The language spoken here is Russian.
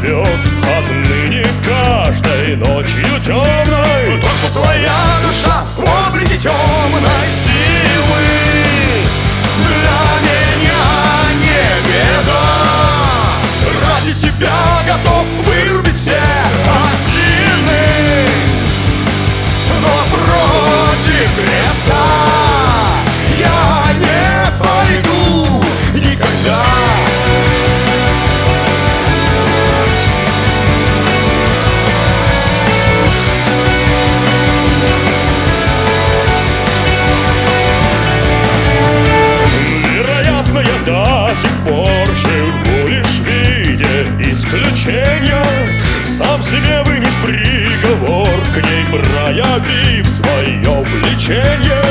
живет отныне каждой ночью темной. То, что твоя душа в облике темной силы, для меня не беда. Ради тебя готов вырубить все осины, но против креста я не пойду никогда. Вероятно, я до сих пор живу лишь в виде исключения, сам себе вынес приговор, к ней проявив свое влечение.